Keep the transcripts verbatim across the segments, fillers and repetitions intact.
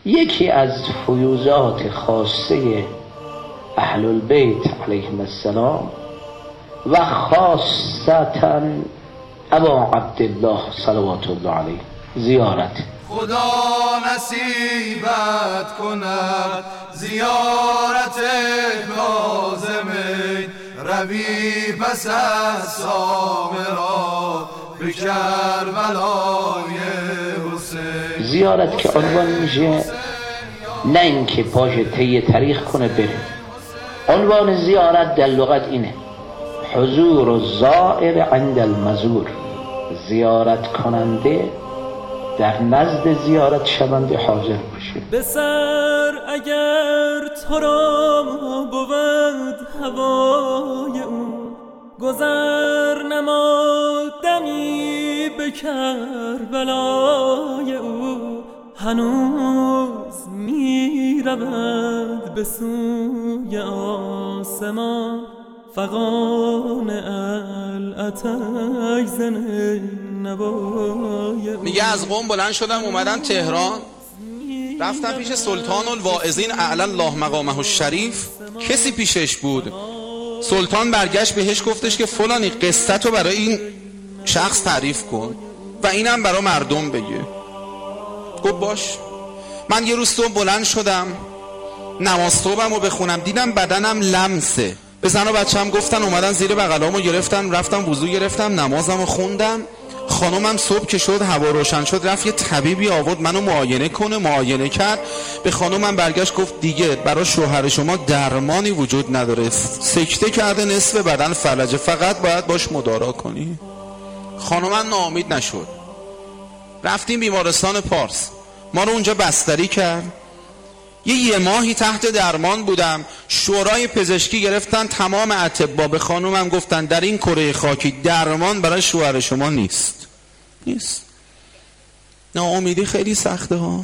یکی از فیوزات خاصه اهل البیت علیهم السلام و خاصتا ابا عبدالله صلوات الله علیه زیارت. خدا نصیبت کند زیارت کاظمی، روی پس از سامرا به کربلای حسین. زیارت که عنوان میشه نه اینکه پاش طی طریق کنه بره. عنوان زیارت در لغت اینه: حضور الزائر عند المزور، زیارت کننده در نزد زیارت شونده حاضر باشه. به سر اگر تو را بود هوای او، گذر نمادمی به کربلای او. هنوز می رود به سوی آسمان، فغان العتش زن نوای. میگه از قم بلند شدم اومدم تهران، رفتم پیش سلطان الواعظین اعلی الله مقامه الشریف. کسی پیشش بود. سلطان برگشت بهش گفتش که فلانی قصه تو برای این شخص تعریف کن و اینم برای مردم بگه. گفت باش. من یه روز صبح بلند شدم نماز صبحم رو بخونم، دیدم بدنم لمسه. به زن و بچه‌م گفتن، اومدن زیر بغلامو گرفتن، رفتم وضو گرفتم، نمازمو خوندم. خانومم صبح که شد هوا روشن شد رفت یه طبیبی آورد منو معاینه کنه. معاینه کرد، به خانومم برگشت گفت دیگه برای شوهر شما درمانی وجود نداره، سکته کرده، نصف بدن فلجه، فقط باید باش مدارا کنی. خانومم ناامید نشد. رفتیم بیمارستان پارس، ما رو اونجا بستری کرد. یه یه ماهی تحت درمان بودم. شورای پزشکی گرفتن تمام اطباء، به خانومم گفتن در این کره خاکی درمان برای شوهر شما نیست. نیست. ناامیدی خیلی سخته ها،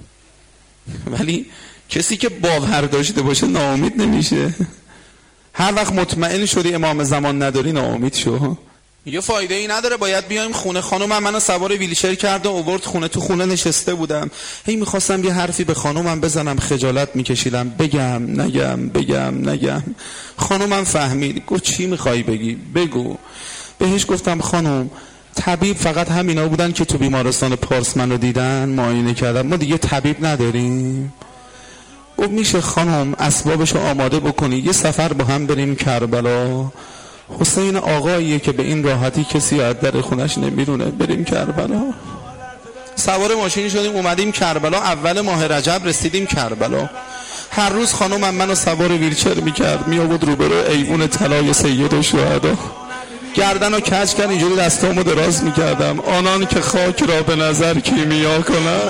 ولی کسی که باور داشته باشه ناامید نمیشه. هر وقت مطمئن شدی امام زمان نداری ناامید شو. یه فایده ای نداره، باید بیایم خونه. خانومم منو سوار ویلچر کرد و آورد خونه. تو خونه نشسته بودم، هی میخواستم یه حرفی به خانومم بزنم، خجالت میکشیدم، بگم نگم بگم نگم. خانومم فهمید، گفت چی میخوای بگی؟ بگو. بهش گفتم خانوم طبیب فقط همینا بودن که تو بیمارستان پارس منو دیدن معاینه کردن، ما دیگه طبیب نداریم. گفت میشه خانوم اسبابشو آماده بکنی یه سفر با هم بریم کربلا؟ حسین آقاییه که به این راحتی کسی از در خونش نمیرونه، بریم کربلا. سوار ماشین شدیم اومدیم کربلا. اول ماه رجب رسیدیم کربلا. هر روز خانومم منو سوار ویلچر میکرد، میآورد روبرو ایوون طلای سید الشهدا، گردن و کج کرد، اینجوری دستامو دراز میکردم. آنان که خاک را به نظر کیمیا کنند،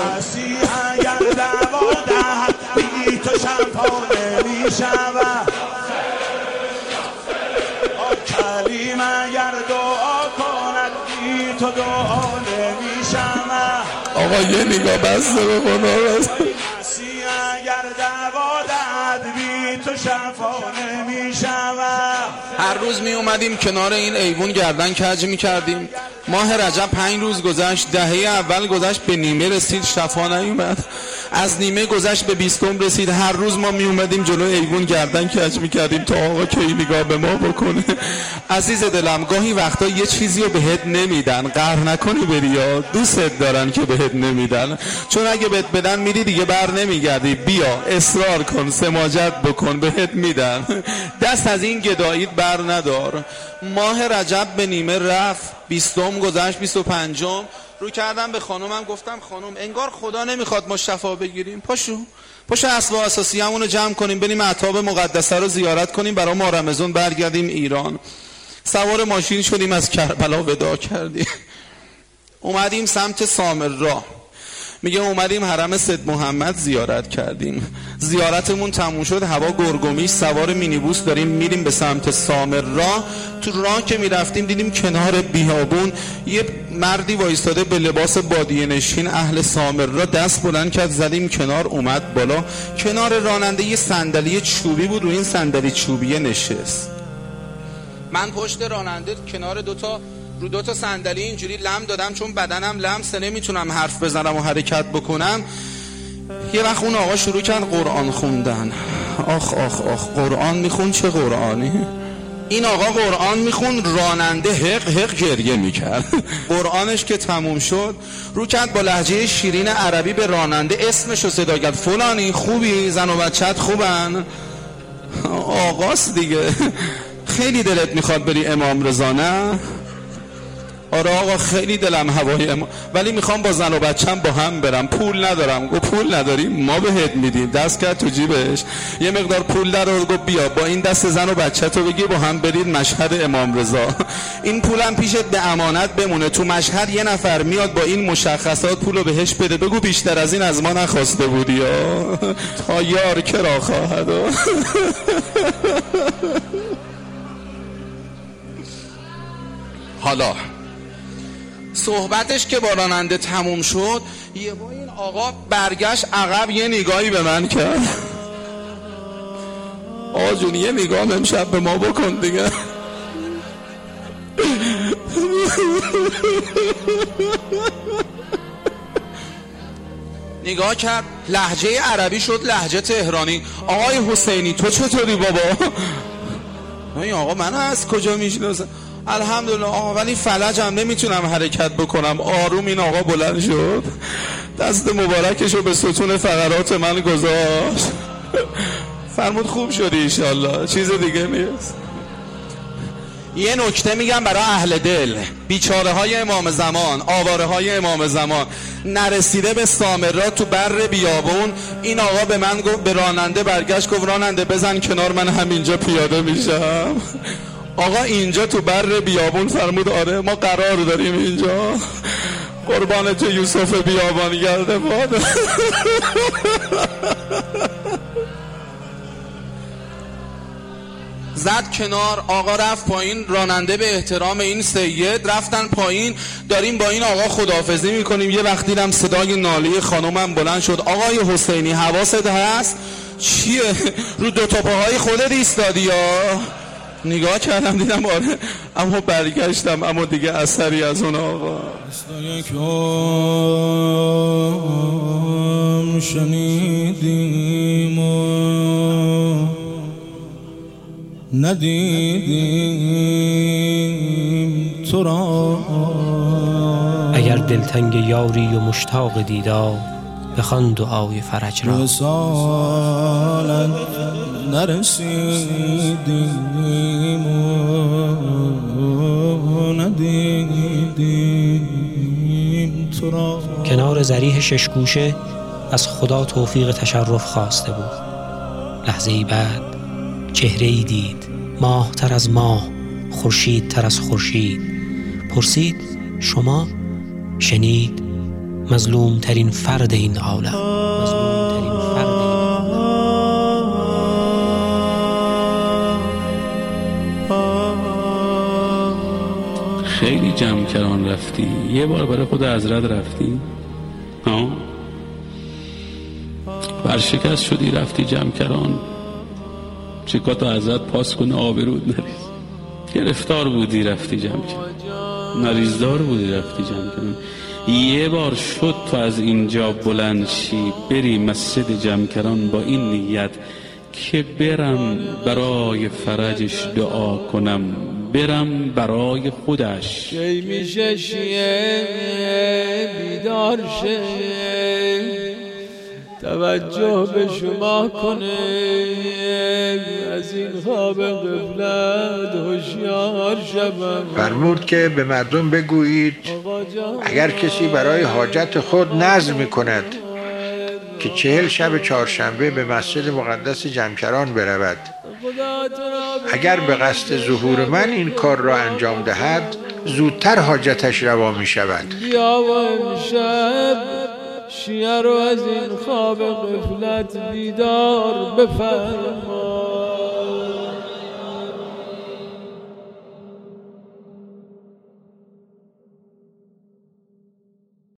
تو دعا نمیشم. آقا یه نگاه بسته به خدا بسته. مسیح اگر دعوا دهد بی تو شفا نمیشم. هر روز می اومدیم کنار این ایوون گردن کج می کردیم. ماه رجب پنج روز گذشت، دهه اول گذشت، به نیمه رسید، شفا نیومد. از نیمه گذشت به بیستم رسید. هر روز ما می اومدیم جلو ایوون گردن کج می کردیم تا آقا کی نگاه به ما بکنه. عزیز دلم گاهی وقتا یه چیزی رو بهت نمیدن، قهر نکنی بری، یا دوستت دارن که بهت نمیدن، چون اگه بهت بدن میری دیگه بر نمیگردی. بیا اصرار کن، سماجت بکن، بهت میدن. دست از این گداییت بر ندار. ماه رجب به نیمه رفت، بیستم گذشت، بیست و پنجم رو کردم به خانومم گفتم خانوم انگار خدا نمیخواد ما شفا بگیریم، پاشو پاشو اسباب اساسی همونو جمع کنیم بریم اعتاب مقدسه رو زیارت کنیم، برای ما رمضان برگردیم ایران. سوار ماشین شدیم از کربلا وداع کردیم، اومدیم سمت سامرا. میگه اومدیم حرم سید محمد زیارت کردیم. زیارتمون تموم شد، هوا گرگومیش، سوار مینیبوس داریم میریم به سمت سامرا. تو راه که میرفتیم دیدیم کنار بیابون یه مردی وایستاده به لباس بادیه نشین اهل سامرا، دست بلند کرد زدیم کنار، اومد بالا. کنار راننده یه صندلی چوبی بود، رو این صندلی چوبیه نشست. من پشت راننده کنار دوتا رو دو تا صندلی اینجوری لم دادم، چون بدنم لمسه نمیتونم حرف بزنم و حرکت بکنم. یه وقت اون آقا شروع کرد قرآن خوندن. آخ آخ آخ قرآن میخون، چه قرآنی؟ این آقا قرآن میخون، راننده حق حق گریه میکرد. قرآنش که تموم شد رو کرد با لهجه شیرین عربی به راننده اسمشو صدا کرد، فلانی خوبی؟ زن و بچت خوبن؟ آقاست دیگه. خیلی دلت میخواد بری امام رضا نه؟ آره آقا خیلی دلم هوای امام، ولی میخوام با زن و بچم با هم برم، پول ندارم. گفت پول نداری؟ ما بهت میدیم. دست کرد تو جیبش یه مقدار پول در، گفت بیا با این دست زن و بچه تو بگی با هم برید مشهد امام رضا. این پولم پیشت به امانت بمونه، تو مشهد یه نفر میاد با این مشخصات پولو بهش بده، بگو بیشتر از این از ما نخواسته بودی یا تا یار کرا خواهد. حالا صحبتش که با راننده تموم شد، یه با این آقا برگشت عقب، یه نگاهی به من کرد. آقا جون یه نگاه امشب به ما بکن دیگه. نگاه کرد، لهجه عربی شد لهجه تهرانی. آقای حسینی تو چطوری بابا؟ این آقا من از کجا میشناسم؟ الحمدلله آقا، ولی فلجم نمیتونم حرکت بکنم. آروم این آقا بلند شد، دست مبارکشو به ستون فقرات من گذاشت، فرمود خوب شدی انشالله، چیز دیگه نیست. یه نکته میگم برای اهل دل، بیچاره های امام زمان، آواره های امام زمان، نرسیده به سامرات تو بر بیابون، این آقا به من گفت، به راننده برگشت گفت راننده بزن کنار، من همینجا پیاده میشم. آقا اینجا تو بر بیابون، فرمود آره ما قرار داریم اینجا. قربان تو یوسف بیابان گرده باد. زد کنار، آقا رفت پایین، راننده به احترام این سید رفتن پایین، داریم با این آقا خداحافظی میکنیم. یه وقت دیدم صدای ناله خانومم بلند شد، آقای حسینی حواست هست؟ چیه؟ رو دو تا پاهای خودت ایستادی یا؟ نگاه کردم دیدم آره، اما برگشتم، اما دیگه اثری از اون آقا. یکم شنیدیم و ندیدیم تو را، اگر دلتنگ یاری و مشتاق دیدار، بخوان دعای فرج را. رسالت نرسیدیم و ندیدیم تو را. کنار ضریح شش گوشه از خدا توفیق تشرف خواسته بود. لحظه ای بعد چهره ای دید، ماه تر از ماه، خورشید تر از خورشید. پرسید شما؟ شنید مظلوم ترین فرد این عالم، مظلوم ترین فرد این عالم. خیلی جمکران رفتی، یه بار برای خود حضرت رفتی؟ ها؟ برشکست شدی رفتی جمکران، چکا تا حضرت پاس کنه آبرود نریز. گرفتار بودی رفتی جمکران، نریزدار بودی رفتی جمکران. یه بار شد تو از اینجا بلند شی بری مسجد جمکران با این نیت که برم برای فرجش دعا کنم، برم برای خودش. کی میشه شیه بیدار شه، توجه به شما کنه، از این خواب غفلت هوشیار شوم. فرمود که به مردم بگویید اگر کسی برای حاجت خود نذر میکند که چهل شب چهارشنبه به مسجد مقدس جمکران برود، اگر به قصد ظهور من این کار را انجام دهد زودتر حاجتش روا می شود. بیا و امشب شیعه رو از این خواب غفلت بیدار بفرما.